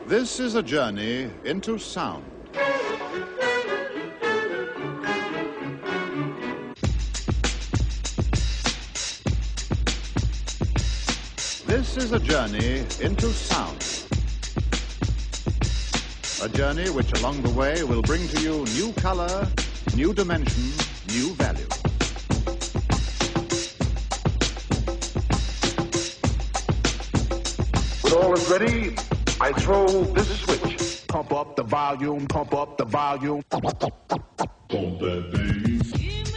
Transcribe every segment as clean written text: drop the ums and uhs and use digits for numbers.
This is a journey into sound. This is a journey into sound. A journey which along the way will bring to you new color, new dimension, new value. When all is ready, I throw this switch. Pump up the volume, pump up the volume. Pump that bass.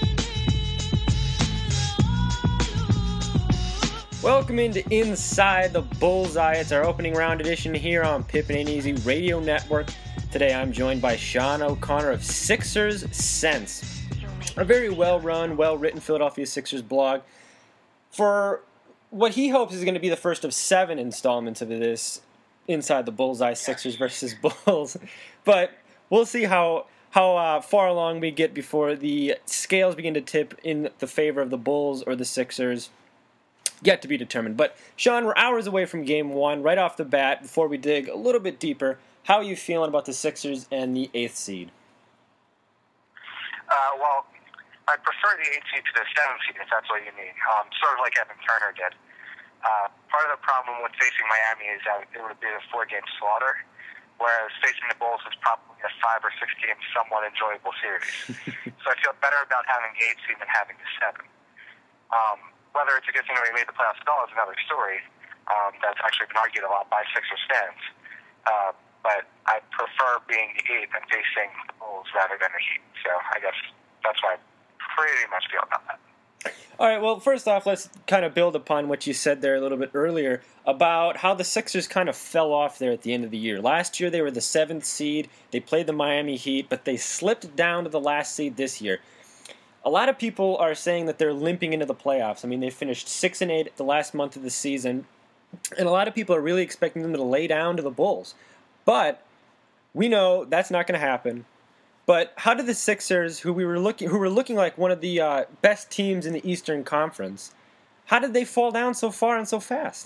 Welcome into Inside the Bullseye. It's our opening round edition here on Pippin Ain't Easy Radio Network. Today I'm joined by Sean O'Connor of Sixers Sense, a very well-run, well-written Philadelphia Sixers blog for what he hopes is going to be the first of 7 installments of this Inside the Bullseye, Sixers versus Bulls. But we'll see how far along we get before the scales begin to tip in the favor of the Bulls or the Sixers. Yet to be determined. But, Sean, we're hours away from Game 1. Right off the bat, before we dig a little bit deeper, how are you feeling about the Sixers and the 8th seed? Well, I prefer the 8th seed to the 7th seed, if that's what you mean. Sort of like Evan Turner did. Part of the problem with facing Miami is that it would be a 4-game slaughter, whereas facing the Bulls is probably a 5 or 6 game somewhat enjoyable series. So I feel better about having the 8th seed than having the 7. Whether it's a good thing that we made the playoffs at all is another story. That's actually been argued a lot by Sixers fans. But I prefer being the 8th and facing the Bulls rather than the Heat. So I guess that's why I pretty much feel about that. All right, well, first off, let's kind of build upon what you said there a little bit earlier about how the Sixers kind of fell off there at the end of the year. Last year, they were the 7th seed. They played the Miami Heat, but they slipped down to the last seed this year. A lot of people are saying that they're limping into the playoffs. I mean, they finished 6-8 the last month of the season, and a lot of people are really expecting them to lay down to the Bulls. But we know that's not going to happen. But how did the Sixers, who were looking like one of the best teams in the Eastern Conference, how did they fall down so far and so fast?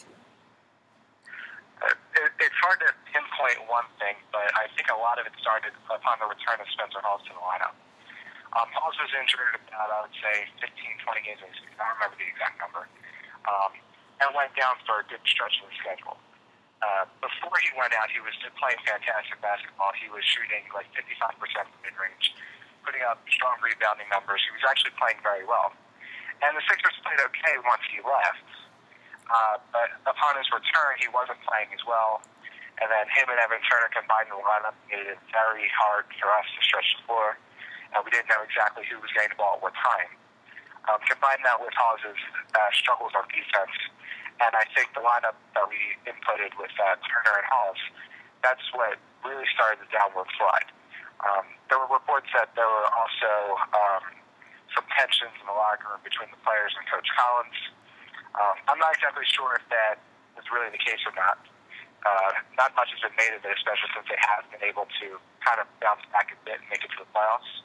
It's hard to pinpoint one thing, but I think a lot of it started upon the return of Spencer Hawes to the lineup. Hawes was injured about, I would say, 15, 20 games into the season. I don't remember the exact number. And went down for a good stretch of the schedule. Before he went out, he was playing fantastic basketball. He was shooting like 55% from mid-range, putting up strong rebounding numbers. He was actually playing very well. And the Sixers played okay once he left. But upon his return, he wasn't playing as well. And then him and Evan Turner combined in the lineup made it very hard for us to stretch the floor. And we didn't know exactly who was getting the ball at what time. Combine that with Hawes' struggles on defense, and I think the lineup that we inputted with Turner and Hawes, that's what really started the downward slide. There were reports that there were also some tensions in the locker room between the players and Coach Collins. I'm not exactly sure if that was really the case or not. Not much has been made of it, especially since they have been able to kind of bounce back a bit and make it to the playoffs.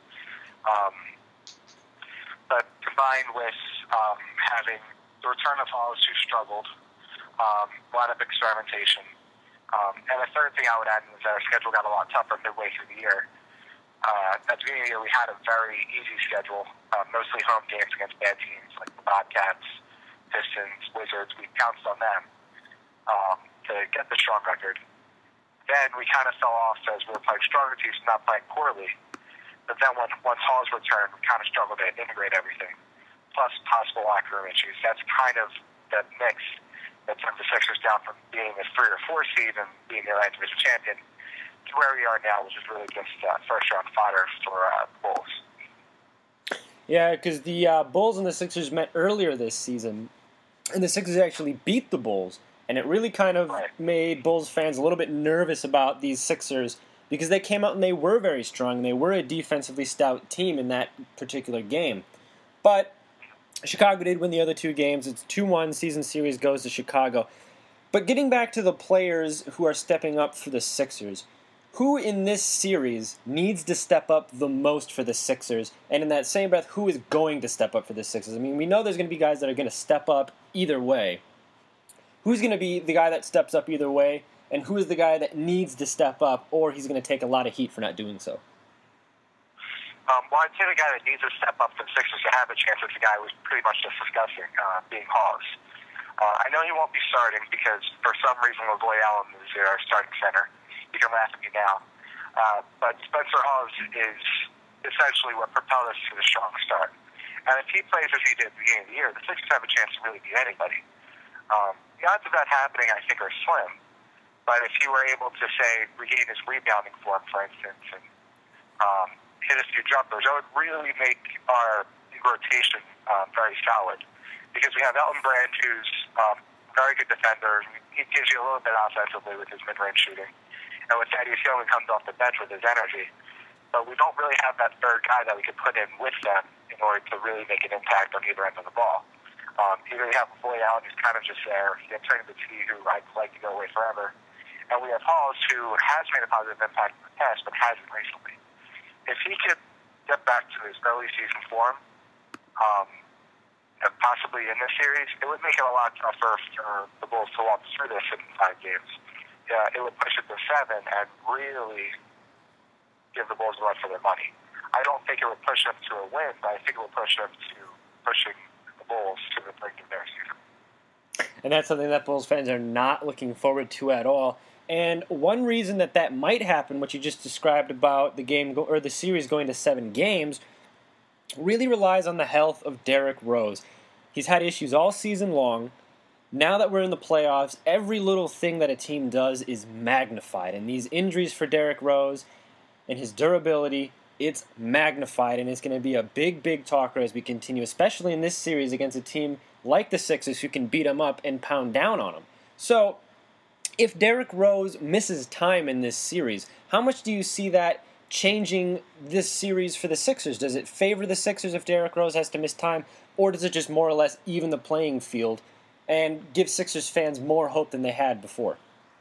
But combined with having the return of Hawes, who struggled, a lot of experimentation, and the third thing I would add is that our schedule got a lot tougher midway through the year. At the beginning of the year, we had a very easy schedule, mostly home games against bad teams like the Bobcats, Pistons, Wizards. We pounced on them to get the strong record. Then we kind of fell off as we were playing stronger teams, not playing poorly. But then once Hawes returned, we kind of struggled to integrate everything, plus possible locker room issues. That's kind of the mix that took the Sixers down from being a 3 or 4 seed and being the Atlantic Division champion to where we are now, which is really just first-round fodder for Bulls. Yeah, because the Bulls and the Sixers met earlier this season, and the Sixers actually beat the Bulls. And it really kind of made Bulls fans a little bit nervous about these Sixers because they came out and they were very strong. And they were a defensively stout team in that particular game. But Chicago did win the other 2 games. It's 2-1. Season series goes to Chicago. But getting back to the players who are stepping up for the Sixers, who in this series needs to step up the most for the Sixers? And in that same breath, who is going to step up for the Sixers? I mean, we know there's going to be guys that are going to step up either way. Who's going to be the guy that steps up either way? and who is the guy that needs to step up, or he's going to take a lot of heat for not doing so? Well, I'd say the guy that needs to step up for the Sixers to have a chance is the guy who was pretty much just discussing, being Hawes. I know he won't be starting because for some reason LaVoy Allen is our starting center. You can laugh at me now. But Spencer Hawes is essentially what propelled us to the strong start. And if he plays as he did at the beginning of the year, the Sixers have a chance to really beat anybody. The odds of that happening, I think, are slim. But if he were able to, say, regain his rebounding form, for instance, and hit a few jumpers, that would really make our rotation very solid. Because we have Elton Brand, who's a very good defender. He gives you a little bit offensively with his mid-range shooting. And with Thaddeus Young, he comes off the bench with his energy. But we don't really have that third guy that we could put in with them in order to really make an impact on either end of the ball. Either you have LaVoy Allen, who's kind of just there. You have Tony Batiste, who I'd like to go away forever. And we have Hawes, who has made a positive impact in the past, but hasn't recently. If he could get back to his early season form, and possibly in this series, it would make it a lot tougher for the Bulls to walk through this in 5 games. It would push it to 7 and really give the Bulls a run for their money. I don't think it would push them to a win, but I think it would push them to pushing the Bulls to the brink of their season. And that's something that Bulls fans are not looking forward to at all. And one reason that might happen, what you just described about the game or the series going to 7 games, really relies on the health of Derrick Rose. He's had issues all season long. Now that we're in the playoffs, every little thing that a team does is magnified. And these injuries for Derrick Rose and his durability, it's magnified. And it's going to be a big, big talker as we continue, especially in this series against a team like the Sixers who can beat him up and pound down on him. So, if Derrick Rose misses time in this series, how much do you see that changing this series for the Sixers? Does it favor the Sixers if Derrick Rose has to miss time, or does it just more or less even the playing field and give Sixers fans more hope than they had before?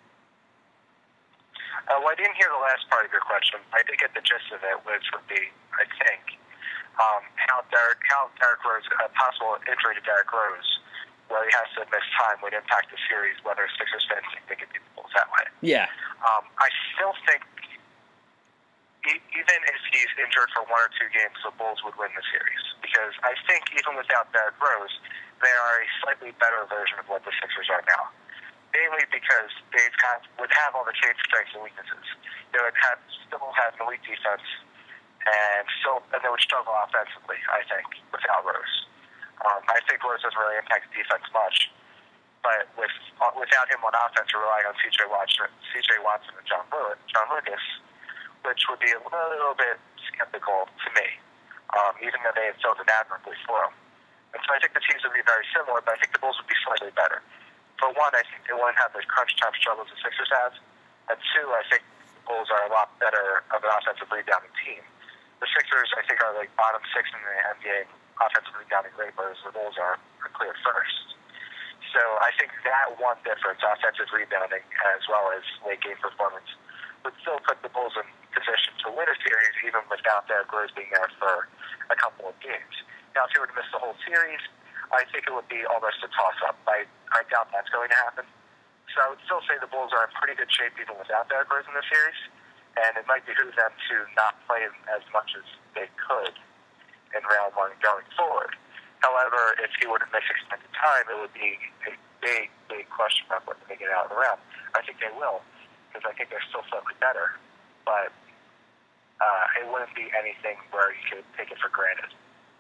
Well, I didn't hear the last part of your question. I did get the gist of it, which would be, I think, how Derrick Rose, a possible injury to Derrick Rose, where he has to miss time, would impact the series, whether Sixers fans think they could beat the Bulls that way. Yeah. I still think even if he's injured for 1 or 2 games, the Bulls would win the series. Because I think even without Derrick Rose, they are a slightly better version of what the Sixers are now. Mainly because they would have all the same strengths and weaknesses. They would still have an elite defense, and they would struggle offensively, I think, without Rose. I think Rose doesn't really impact the defense much, but without him on offense, we're relying on C.J. Watson and John Lucas, which would be a little bit skeptical to me, even though they have filled it admirably for him. And so I think the teams would be very similar, but I think the Bulls would be slightly better. For one, I think they wouldn't have the crunch time struggles the Sixers have, and 2, I think the Bulls are a lot better of an offensive rebounding team. The Sixers, I think, are like bottom 6 in the NBA offensive rebounding rate, whereas the Bulls are clear first. So I think that one difference, offensive rebounding as well as late game performance, would still put the Bulls in position to win a series even without Derrick Rose being there for a couple of games. Now, if he were to miss the whole series, I think it would be almost a toss-up. I doubt that's going to happen. So I would still say the Bulls are in pretty good shape even without Derrick Rose in the series, and it might behoove them to not play him as much as they could in round 1 going forward. However, if he were to miss extended time, it would be a big, big question mark whether they get out of the round. I think they will, because I think they're still slightly better, but it wouldn't be anything where you could take it for granted.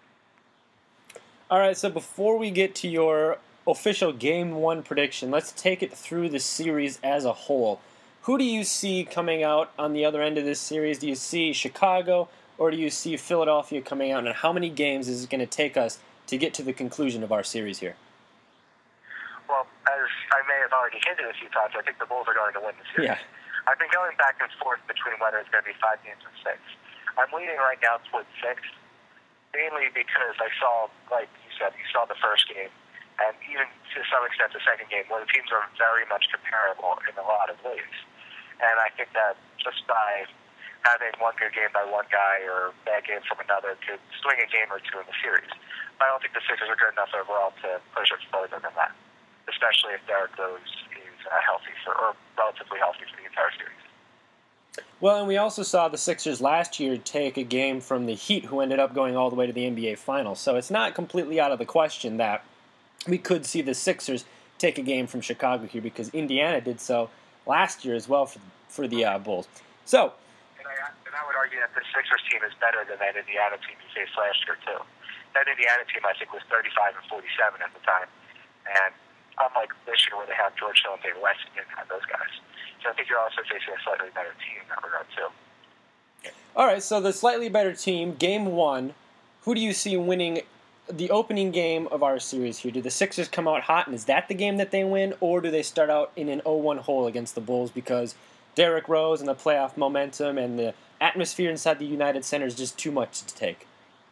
All right, so before we get to your official Game 1 prediction, let's take it through the series as a whole. Who do you see coming out on the other end of this series? Do you see Chicago, or do you see Philadelphia coming out, and how many games is it going to take us to get to the conclusion of our series here? Well, as I may have already hinted a few times, I think the Bulls are going to win the series. Yeah. I've been going back and forth between whether it's going to be 5 games or 6. I'm leaning right now towards 6, mainly because I saw, like you said, you saw the first game, and even to some extent the second game, where the teams are very much comparable in a lot of ways. And I think that just by having one good game by one guy or bad game from another could swing a game or 2 in the series. But I don't think the Sixers are good enough overall to push it further than that, especially if Derrick Rose is healthy or relatively healthy for the entire series. Well, and we also saw the Sixers last year take a game from the Heat, who ended up going all the way to the NBA Finals. So it's not completely out of the question that we could see the Sixers take a game from Chicago here, because Indiana did so last year as well for the Bulls. So, and I would argue that the Sixers team is better than that Indiana team we faced last year too. That Indiana team, I think, was 35 and 47 at the time, and unlike this year where they have George Hill and David West, you didn't have those guys. So I think you're also facing a slightly better team in that regard too. All right, so the slightly better team, game one. Who do you see winning the opening game of our series here? Do the Sixers come out hot, and is that the game that they win, or do they start out in an 0-1 hole against the Bulls because Derrick Rose and the playoff momentum and the atmosphere inside the United Center is just too much to take?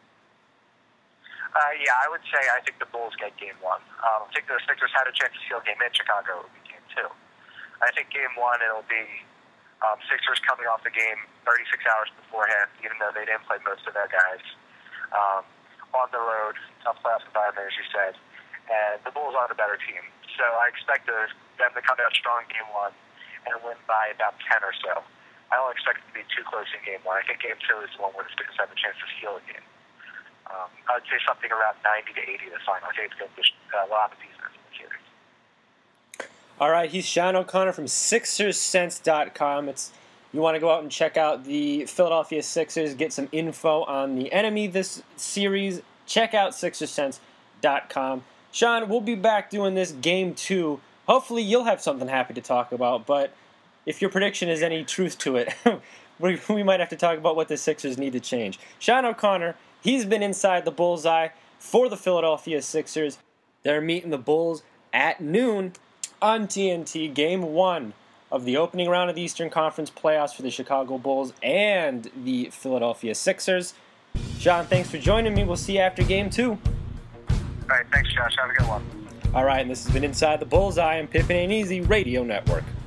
Yeah, I would say I think the Bulls get game one. I think the Sixers had a chance to steal game in Chicago. It would be game two. I think game one, it'll be Sixers coming off the game 36 hours beforehand, even though they didn't play most of their guys. On the road, tough playoff environment, as you said. And the Bulls are the better team. So I expect them to come out strong game one and win by about 10 or so. I don't expect it to be too close in game one. I think game two is the one where the Sixers have a chance to steal a game. I would say something around 90 to 80 the final. I think it's going to be a lot of defense in the series. All right, he's Sean O'Connor from SixersSense.com. You want to go out and check out the Philadelphia Sixers, get some info on the enemy this series, check out SixersSense.com. Sean, we'll be back doing this game two. Hopefully you'll have something happy to talk about, but if your prediction is any truth to it, we might have to talk about what the Sixers need to change. Sean O'Connor, he's been inside the bullseye for the Philadelphia Sixers. They're meeting the Bulls at noon on TNT, game one of the opening round of the Eastern Conference playoffs for the Chicago Bulls and the Philadelphia Sixers. Sean, thanks for joining me. We'll see you after game two. All right, thanks, Josh. Have a good one. All right, and this has been Inside the Bullseye on Pippin Ain't Easy Radio Network.